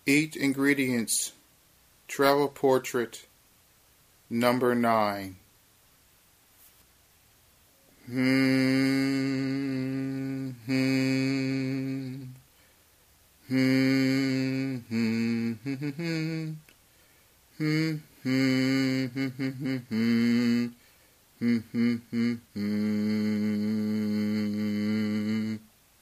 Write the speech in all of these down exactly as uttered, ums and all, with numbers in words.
Eight ingredients. Travel portrait. Number nine. Hmm. Hmm. Hmm. Hmm. Hmm. Hmm. Hmm. Hmm. Hmm. Hmm. Hmm. Hmm. Hmm.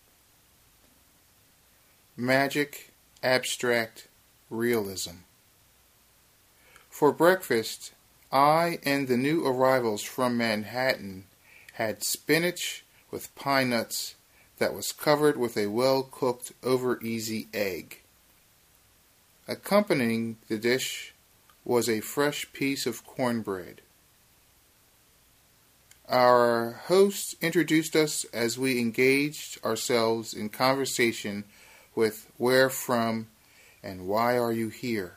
Magic, abstract, realism. For breakfast, I and the new arrivals from Manhattan had spinach with pine nuts that was covered with a well-cooked over-easy egg. Accompanying the dish was a fresh piece of cornbread. Our host introduced us as we engaged ourselves in conversation with where from and why are you here.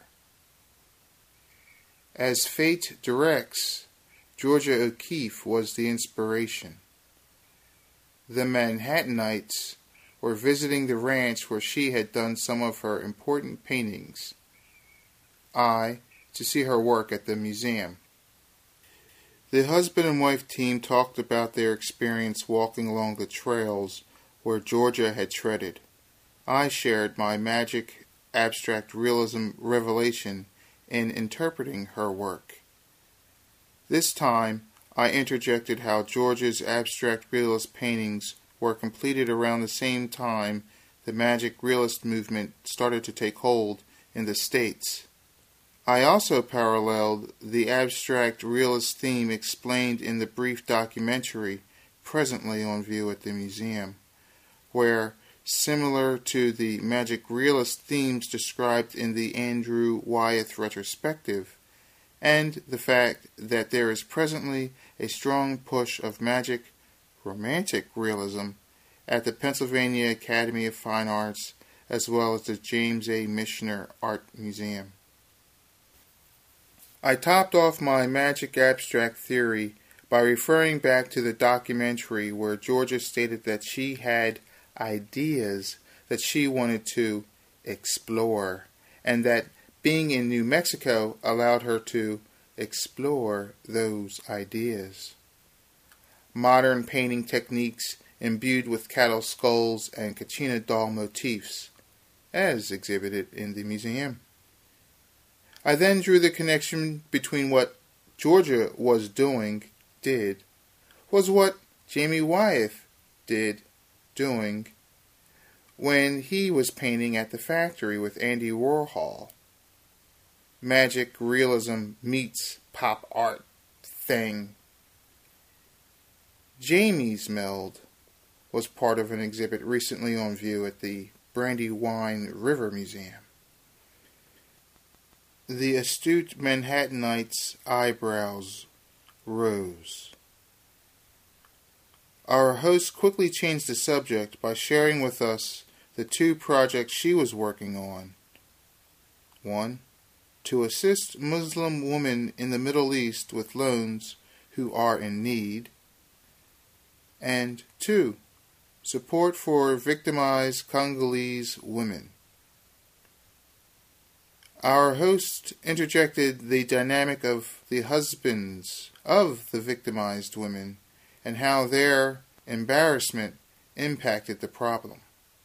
As fate directs, Georgia O'Keeffe was the inspiration. The Manhattanites were visiting the ranch where she had done some of her important paintings. I, to see her work at the museum. The husband and wife team talked about their experience walking along the trails where Georgia had treaded. I shared my magic, abstract realism revelation in interpreting her work. This time, I interjected how Georgia's abstract realist paintings were completed around the same time the magic realist movement started to take hold in the States. I also paralleled the abstract realist theme explained in the brief documentary presently on view at the museum, where, similar to the magic realist themes described in the Andrew Wyeth retrospective, and the fact that there is presently a strong push of magic, romantic realism at the Pennsylvania Academy of Fine Arts as well as the James A. Michener Art Museum. I topped off my magic abstract theory by referring back to the documentary where Georgia stated that she had ideas that she wanted to explore, and that being in New Mexico allowed her to explore those ideas. Modern painting techniques imbued with cattle skulls and Kachina doll motifs, as exhibited in the museum. I then drew the connection between what Georgia was doing, did, was what Jamie Wyeth did, doing, when he was painting at the factory with Andy Warhol. Magic realism meets pop art thing. Jamie's meld was part of an exhibit recently on view at the Brandywine River Museum. The astute Manhattanite's eyebrows rose. Our host quickly changed the subject by sharing with us the two projects she was working on. One, to assist Muslim women in the Middle East with loans who are in need. And two, support for victimized Congolese women. Our host interjected the dynamic of the husbands of the victimized women and how their embarrassment impacted the problem.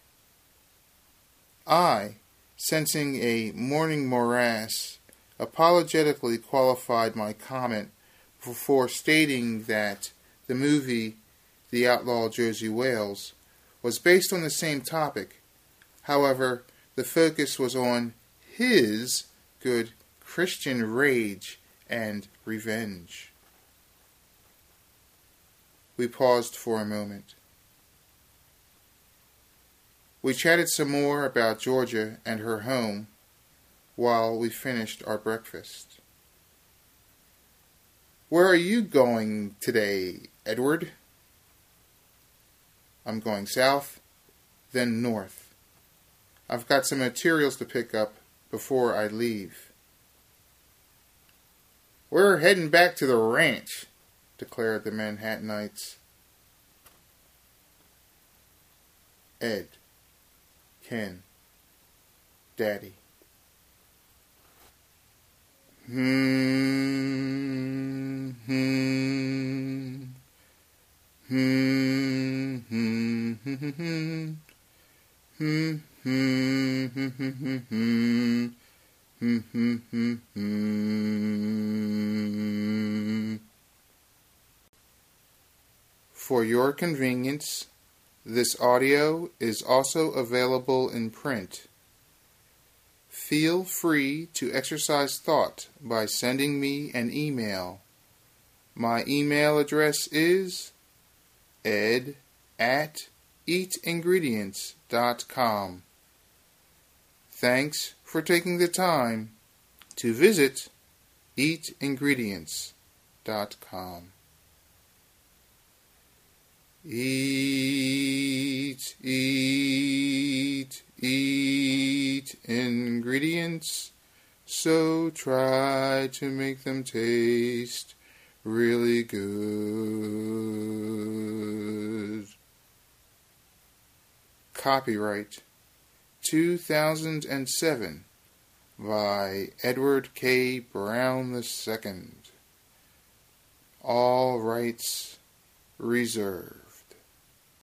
I, sensing a morning morass, apologetically qualified my comment before stating that the movie The Outlaw Josie Wales was based on the same topic. However, the focus was on his good Christian rage and revenge. We paused for a moment. We chatted some more about Georgia and her home while we finished our breakfast. Where are you going today, Edward? I'm going south, then north. I've got some materials to pick up before I leave. We're heading back to the ranch, declared the Manhattanites. Ed, Ken, Daddy. Hmm, hmm, hmm, hmm, hmm, hmm, hmm, hmm, hmm, hmm, hmm. Hmm, hmm, hmm, hmm. For your convenience, this audio is also available in print. Feel free to exercise thought by sending me an email. My email address is ed at eatingredients dot com. Thanks for taking the time to visit eat ingredients dot com. Eat, eat, eat ingredients, so try to make them taste really good. Copyright two thousand seven by Edward K. Brown the Second. All rights reserved.